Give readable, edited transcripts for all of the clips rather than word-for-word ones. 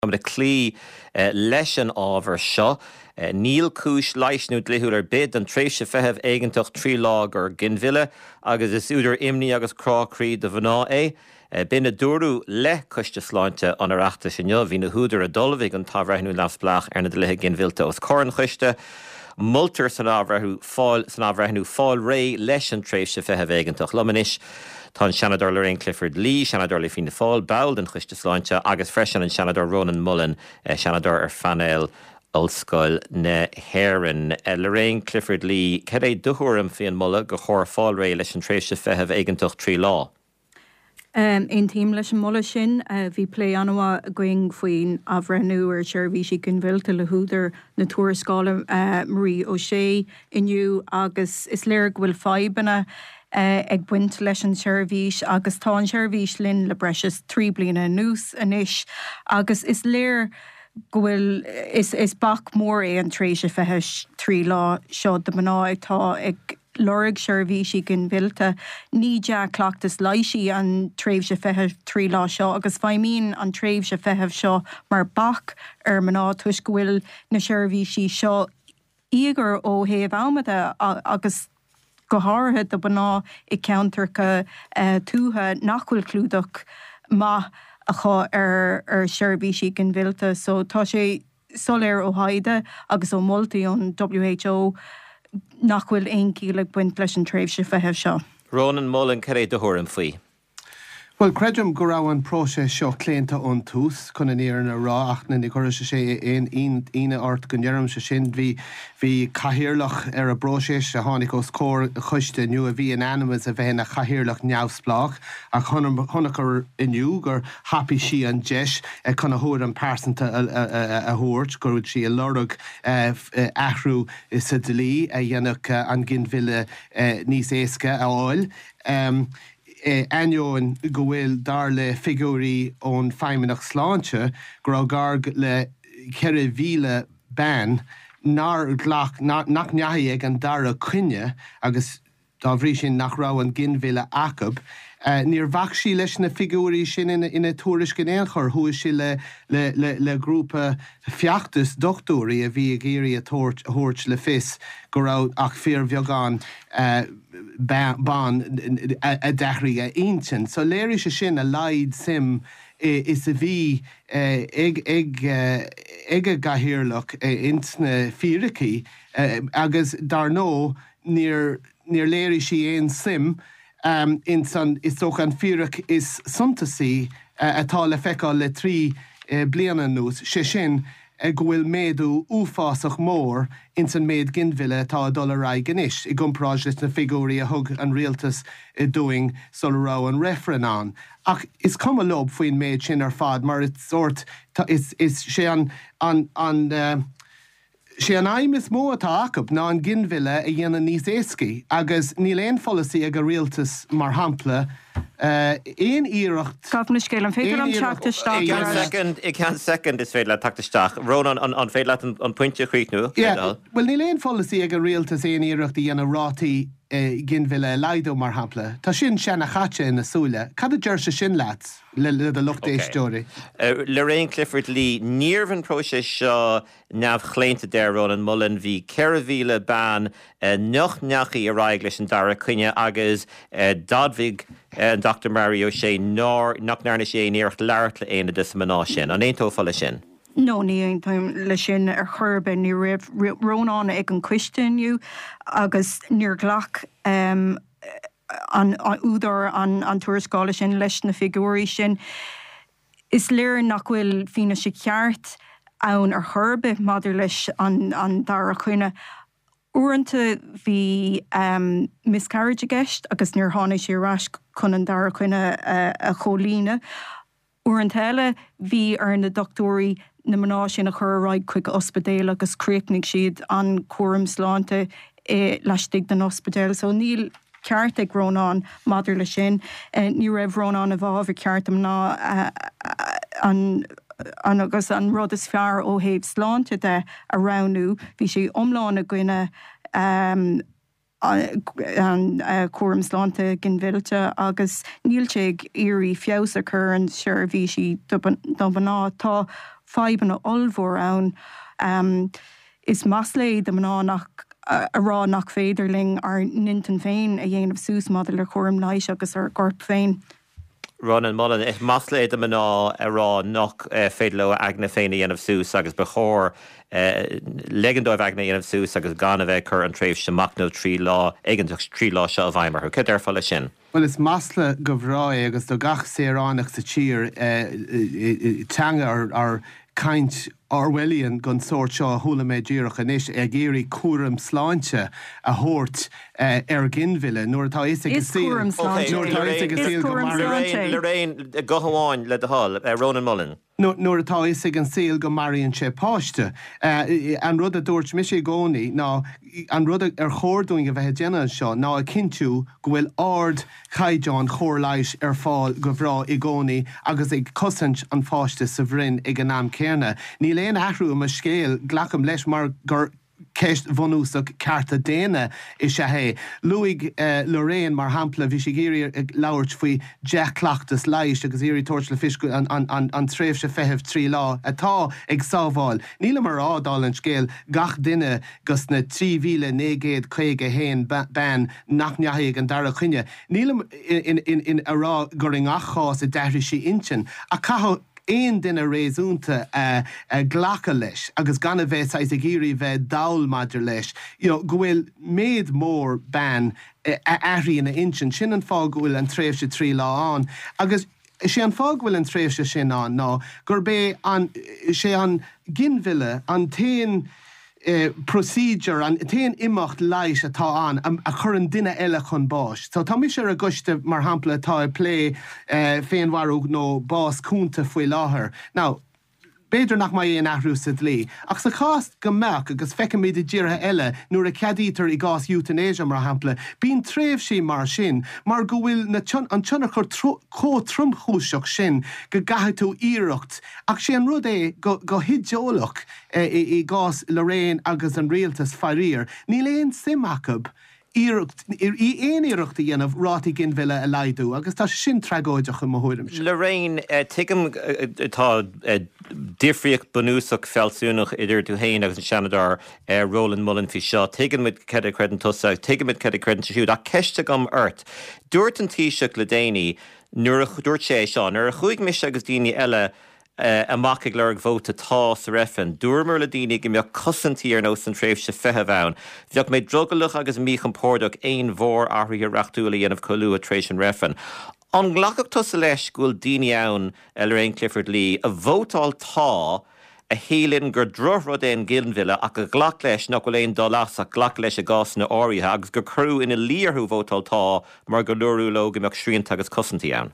de clí leis an ábhar seo. Níl cúis leisnú dlithúil bid an tréimhse feitheamh éigeantach trí lág ar Ginville, agus is úidir imní agus crácrí de bhaná é. Bína dúrú le coiste sláinte an arachta sinne, hí na húdar a dulmhaigh an tábhreithnú leafsplach ar na dlithe Ginvillte os córan chuiste. Multar san ábhreithnú fáil ré leis an tréimhse feitheamh éigeantach lomanis. Tá Seanador Lorraine Clifford Lee, Seanador le Fianna Fáil, Bail den chuiste sláinte, agus freisin an Seanador Ronan Mullen, Seanador ar Fanel Ulscoil na Héireann. Lorraine Clifford Lee, cad é duhuairim faoin mulla go chóir fáil ré leis an tréimhse feitheamh éigeantach trí lá? Ein tíim leis an mulla sin, bhí plé anha going faoin abhreithnú ar seirbhísí Ginvillte le húdar na tuarascála Marie O'Shea inniu, agus is léir go bhfuil faibanna ag buint leis an seirbhís, agus tá an seirbhís linn le breis 3 bliana nús anois, agus is léir go bhfuil is bach mór é an tréimhse feitheamh trí lá seo de mná tá ag Lorg seirbhísí Ginvillte ní deach cleachtas leisigh an tréimhse feitheamh trí lá seo, agus feimíonn an tréimhse feitheamh seo mar bach ar mná tuis go bhfuil na seirbhísí seo íogar ó thaobh aimide agus go háirithe do bná I ceantarcha tútha nachhfuil clúdach maith a chá ar seirbhísí Ginvillte, so tá sé soléir ó haide agus ó moltaí ón WHO nachhfuil aon cíle buint leis an tréimhse feitheamh seo. Ronan Mullen, cad é duhuairim faoi? Well, creidim go raibh an próiseas seo cléanta ón tús chun an éar na rá ach na chuir sé ine ort go ndearm se sin bhí chathaoirleach ar a bróiseas a tháinig os cór chuiste nu a bhí an animas a bheith na chathaoirleach neamhsplach ach chunachar inniu gur happy sí an deis chun a thuair an persanta a thuirt gur sí a lorug athrú sa dlí a dhéanach an Ginville níos éasca a fháil. Anjóin go bhfuil dar le figúrí ón feimimeach sláinte go garg le 4,000 ban nach neathaigh ag an dara cuine agus dá bhrí sin nach rá an Ginville acab. Níor bhach sí leis na figúrí sin ina túris gnéalchar thuais sí le grúpa feachtas dochtúirí a bhí a géirí a thuirt le fis go raibh ach fíor bheagán ban a dechraí a intin. So léir sé sin a laid sim is a bhí ag a gcathaoirleach intna fíricí agus dar nó níor léir sí éon sim in san is soch an fíric is suntasí atá le feicáil le 3 bliana nús sé sin go bhfuil méadú úfásach mór in san méad Ginville tá a dul ará gnis I gcumpráid leis na figúrí a thug an rialtas I doing sul rá an referen an. Ach is cum a lob faoin méid sin ar fad mar it's sort is sé sé an aim is mó atá acab ná an Ginville a dhéana níos éascaí agus níl éon folasaí ag a rialtas mar hampla éon íireacht. Gafna scéil an féidir an teachtasteach. Ik can second is féile le teachtasteach. Ronan an féile an pointse chuitnú. Well níl éon folasaí ag a rialtas éon íireacht í ana rátaí Ginville leidú mar hampla. Tá sin sena chatte ina súile. Cad a deir se sin leat le lucht éistóirí? Lorraine Clifford Lee, níorhan próiseas seo neamh chléinte déir Ronan Mullen bhí 4,000 ban nach neachaí a raig leis an dara cuine agus dadmhaigh Dr. Marie O'Shea nach nearna sé níocht leart le aine dus maná sin. An éon tófala sin? No, ní ein time le sin ar churbe ní raibh Rónán ag an cuisteanniu agus níor ghlach an údar an tuarascála sin leis na figúrí sin. Is léir nach bhfuil fína sé ceart ann ar churbe madidir leis an dara chuine. Uanta bhí miscarriage a gceist agus níor tháinig sé rais chun an dara chuine a cholíne. Uant heile bhí ar na doctóí na mná sin a chur raig chuig ospidéal agus críicnig siad an cuaram sláinte leistigh den ospidéal. So níl ceart ag Rónán madidir le sin. Ní raibh Rónán a bhábh ceart am ná agus an rud is fearr ó thaobh sláinte de a ranú. Bhí sé omláin a gcuine an cuaram sláinte Ginvillte agus níl sé irí feabhsa chur an seirbhísí do baná tá faiban olmhór ann. Is maslé de maná nach a rá nach féidirling ar nintan féin a dhéanamh sús madal ar chóm leiis agus ar gorp féin. Ronan Mullen, if masléid am ná a rá nach féidlo agna féin dhéanamh sús agus bechór legendóibh agna dhéanamh sús agus gan a bheith chur an tréimh semachno trí lá éigeantach trí lá seo bhaimar. Cud ar fáile sin? Well, is masla go bhrá agus do gach séránach sa tír teanga ar kaint Orwellian gon sort seo thula méid díreach inis géirí cuaram sláinte a thuirt Ginville nuair atá is ag síl. Lorraine go hamháin le de hall, Ronan Mullen. Nuair atá is ag an síl go maríonn sé páiste. An rud a dúirt mis sé gcónaí ná an rud ar chóirúing a bheith déanana seo ná a cinú go bhfuil ard chaideán chóir leiis ar fáil go bhrá i gcónaí agus ag cosint an fáiste sa bhrin ag an am céarna. Ní léon ahrú am a scéal ghlacham leis mar gur ceist vonúsach carta déine is se hé. Luig Lorraine mar hampla bhí sé géirí labhairt faoi deachlachtas leiis agus éirí toirt le fiscu an tréimh se feitheamh trí lá atá ag sábháil. Níla mar ádáil an scéal gach duine gus na 3,950 ban nach neathaigh an dara chuine. Níla in ará gur in achás a deirí sí intin a cathó éon duine réasúnta ghlacha leis agus gan a bheith a géirí bheith dail maidir leis. Go bhfuil méad mór ban airí na intin sin an fág bhfuil an tréimh se trí lá an agus sé an fág bhfuil an tréimh se sin an ná gur bé sé an Ginville an téin procedure an téan imacht leis atá an a chur an duine eile chun báis. So tá mi sé a guiste mar hampla atá lé féinharúg nó bás cúnta faoi láthair. Now, beidir nach mai éon ahrúsad lí. Ach sa cást go meach agus feiceim méid díirtha eile nuair a ceadítar i gás euthanasia mar hampla, bín tréimh sí mar sin, mar go bhfuil an tunna chur trumchúiseach sin go gatha tú íireacht. Ach sé an rud é go hiddeolach i gás Lorraine agus an rialtas farír. Ní léon simachab éonireachta dhéanamh rátaí Ginville a leidú, agus tá sin tregóideach an mthúirim. Lorraine, tuigim tá difriocht banúsach felsúnach idir tú héin agus an seanadar Roland Mullen fi seo, tuigim mit cedar credan tusa, tuigim mit cedar credan siúd, a ceiste gom ort. Dúirt an tíiseach le déine, nuair a dúirt sé seo, nuair a chuig mis agus daoine eile amach ag leirg bhóta tá sa refin. Dúrmar le daoine go mbeadh cosintí ar nó san tréimh se feitheamh ann. Bheadh méid drogalach agus míchan pórdach éon mhór áthraí reachtúla dhéanamh colú a tréis an refin. An ghlachachtas leis gúil daoine ann Lorraine Clifford Lee a bhótáil tá a hélinn gur drohrod éon Ginville ach a ghlach leis nach bhfuil éon dolas a ghlach leis a gás na áirithe agus gur crú ina líorthú bhótáil tá mar go leorú lo go mbeadh sríonnta agus cosintí ann.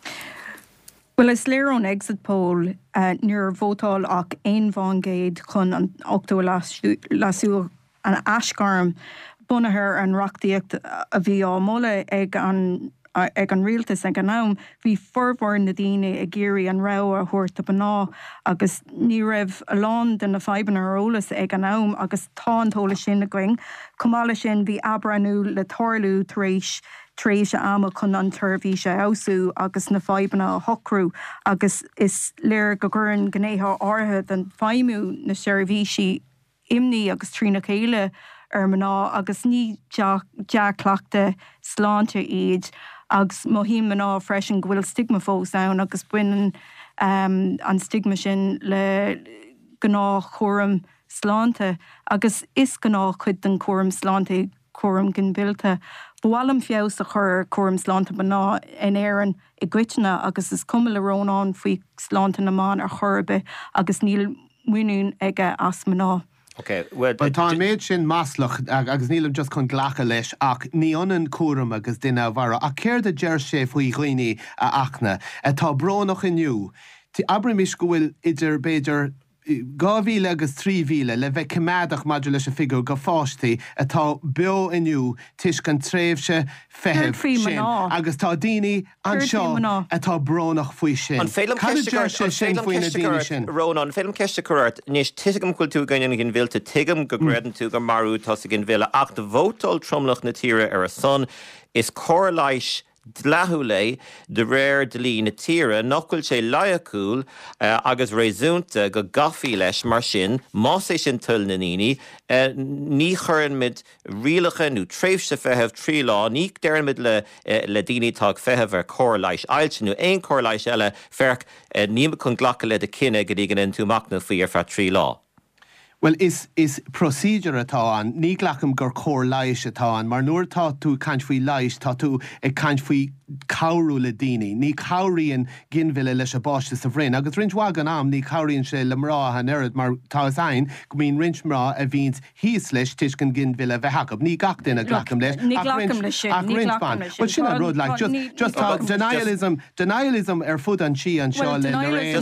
Well, is léir an exit poll nuair bhótáil ach éon bhángéad chun an 8 lasú an ascarm bunathir an reachtaíocht a bhí á mula ag an rialtas ag an nám, bhí forbhór na daoine ag géirí an rá a thuirt a baná agus ní raibh a lán den na feiban arolalas ag an nám agus tá an tóla sin na going. Cumála sin bhí abranú le tharlú tréis ama chun an turbhí sé ausú agus na feibanna a hocrú agus is léir go gcurann gnéthe áthe den feimú na seirbhísí imní agus trína chéile ar maná agus ní deachlachta sláinte iad agus mohím maná freisin go bhfuil stigma fós ann agus buineann an stigma sin le gná chóram sláinte agus is gná chud den chóram sláinte chóram Ginvilte. Bhálam fios a chur chóram sláinte baná in éan I gcuitena agus is cumla le rónán faoi sláinte na mán ar chorbe agus níl muún aige as maná. Okay, well, tá méid sin maslach agus nílam just chun ghlacha leis ach ní anan cuaram agus duine bhara a céir de deir sé faoi ghoine a achna tá bránach inniu. Tí abrimis go bhfuil idir beidir 2,000 agus 3,000 le bheith cimádach maidir leis a figur go fáistí atá beo inniu tuis gan tréimhse feithimh sin agus tá daoine an seo atá bránach faoi sin. An félim ceiste Rónan, félim ceiste cuirt, níos tuigim chuil tú gaiine Ginvilte, tuigim go greidan tú go marú tá sa Ginville ach do bhótáil tromlach na tíre ar a son is cóir leiis dleathú lé de réir de lí na tíre nachhfuil sé laiacúil agus réúnta go gafií leis mar sin má sé sin tuil na níní ní churann mid rialacha nó tréimhse feitheamh trí lá ní dearann mid le daoine tá feitheamh ar cóir leis ailte nó éon cóir leis eile ferch ní chun ghlacha le de cinenne go dtí gan túach na faoi ar feadh trí lá. Well, is procedure atá an, ní ghlacham gur cóir leiis atá an, mar nuair tá tú caint faoi leiis tá tú ag caint faoi cabhrú le daoine, ní cabhraíonn ginmhile leis a báiste sa bhrein, agus rint wagan am ní cabhraíonn sé le mrá an airad mar tá ain go mín rint mrá a bhíns híos leis tuiscin ginmhile bheith hacab, ní gach duine ghlacham leis well sin a rud like just tá denialism ar fud an si an seo le réin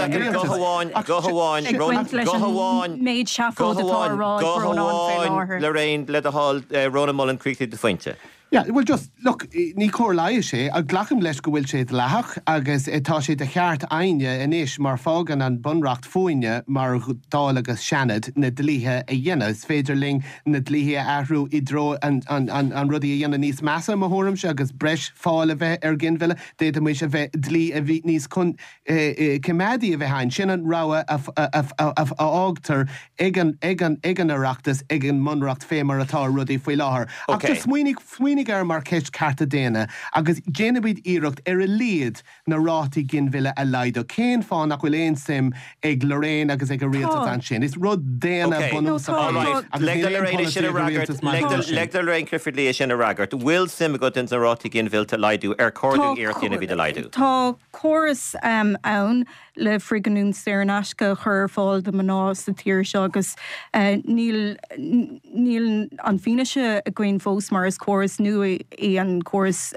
Méid seafód atá rá le réin le a hall Rona Mullen Creek de Fuinte. Yeah, well, just look, ní cóir leiis sé a ghlacham leis go bhfuil sé leach agus tá sé de cheart aine inis mar fágan an bunracht fóine mar dáil agus seanad na dlíthe a dhéanamh is féidirling na dlíthe ahrú I dro an rudí a dhéanamh níos measa mthúram se agus breis fáil a bheith ar ginmhile déad mu a bheith dlí a bhí níos cimédí a bheith hain sin an ráha a ágtar ag an areachtas ag an munracht fémar atá rudí faoi láthair. Ach ar mar ceist carta déine agus géanabid íireacht ar a líad na rátaí ginmhile a leid céan fáin nach bhfuil éon sim ag Lorraine agus ag a rialtas an sin. Is rud déana bunú sa le Lorraine Clifford Lee sin a ragart. Bhfuil sim a go in sa rátaí ginmhile a leidú ar cordú íirtína bhí a leidú. Tá choras ann le friganún Saornasca chur fáil de maná sa tíir seo agus níl an fíneise a gcuin fós mar is choras nua í an choras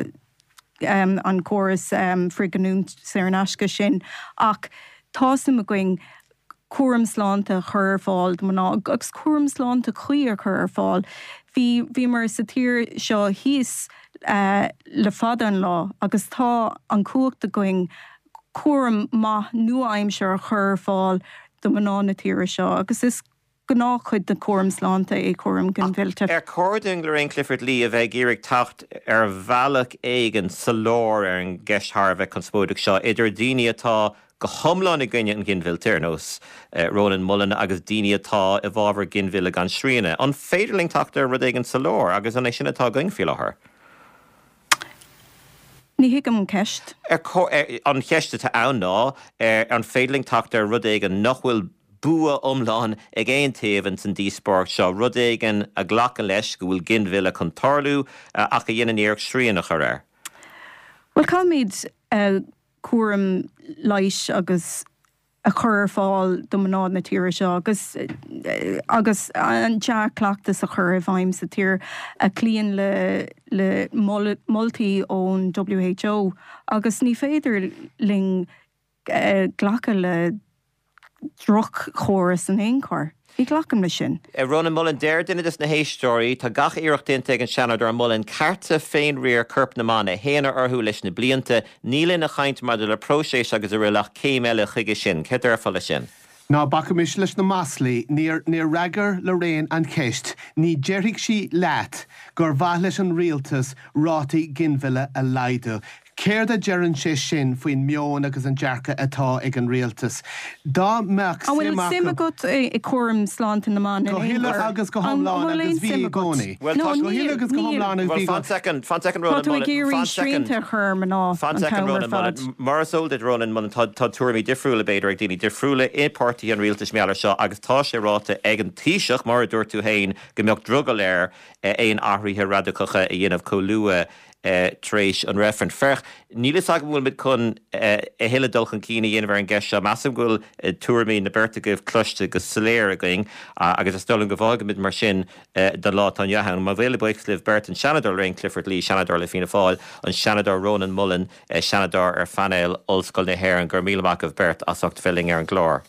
friganún Saornasca sin ach tásim a gcuin cuam slánta chur fáil de maná agus cuam slánta chuir chur fáil hí mar sa tíir seo híos le fada an lá agus tá an cuachta going cuam má nua aimseir chur fáil do maná na tíire seo agus is gná chuid na cuam slánta é cuam ginmhilte. Ar cording Lorraine Clifford Lee a bheith géireach tacht ar bhealach éigen sa lár ar an gceisthar bheith conspóideach seo idir daoine atá go thomláin i gcuine an ginmhil Tirnos Ronan Mullen agus daoine atá i bhábhar ginmhile gan sríine. An féidirling tacht ar rud éigen sa lár agus an é sin atá going fiú láthair. Ní hiigem ceist. An cheiste tá ann ná an féidirling tacht ar rud éigen nachhfuil bua omláin ag éon taobhann san díosport seo rud éigen a ghlachan leis go bhfuil ginmhile chun tarlú ach a dhéanaan éarc sríanach ar air. Well, calmid cuam leiis agus a chur fáil do maná na tíire seo agus an deachlaachtas a chur bhaim sa tír a clíonn le moltaí ón WHO agus ní féidir ling ghlacha le droch chóras an éoncóir. Bhí ghlacham le sin. Ronan Mullen déir duine is na héistóirí tá gach iirecht duinte ag an Shanadar Mullen carta féin riar curp na mána héana orthú leis na blianta níl na chaint mar de le próséis agus a rialach céim eile chuige sin. Cé ar fáil sin? Ná bacamis leis na maslaí níor ragar Lorraine an ceist, ní deirigh sí leat gur bhaith leis an rialtas rátaí ginmhile a leidú. Céir a dearann sé sin faoin meón agus an dearcha atá ag an rialtas. Dá meach sim agat I cuam slánta na mána. Go hiile agus go thomláin agus bhí a gcónaí. Well, go hiile agus go thomláin agus bhí fan second Ronan Mullen. Fan second Ronan Mullen. Mar soldid Ronan Mullen tá tuairí difriúla beidir ag daoine difriúla épartaí an rialtas meallar seo agus tá sé ráta ag an tíiseach mar a dúirt tú hain go mbeadh drugal air éon áthraithe radacacha a dhéanamh comhlua tréis an referent ferch. Nílas ag bhfuil mid chun héile dulchan cína dhéanamh ar an gceist seo massam bhfuil tuairí na berta goibh cluiste go soléir a going agus is stolan go bhágamid mar sin den lá an jahan. Má bhéile buich libh bert an Shanadar Lorraine Clifford Lee, Shanadar le fina fáil, an Shanadar Ronan Mullen, Shanadar ar fanéil Olscoil na Héir an gur míle amach of bert as ocht filling ar an glór.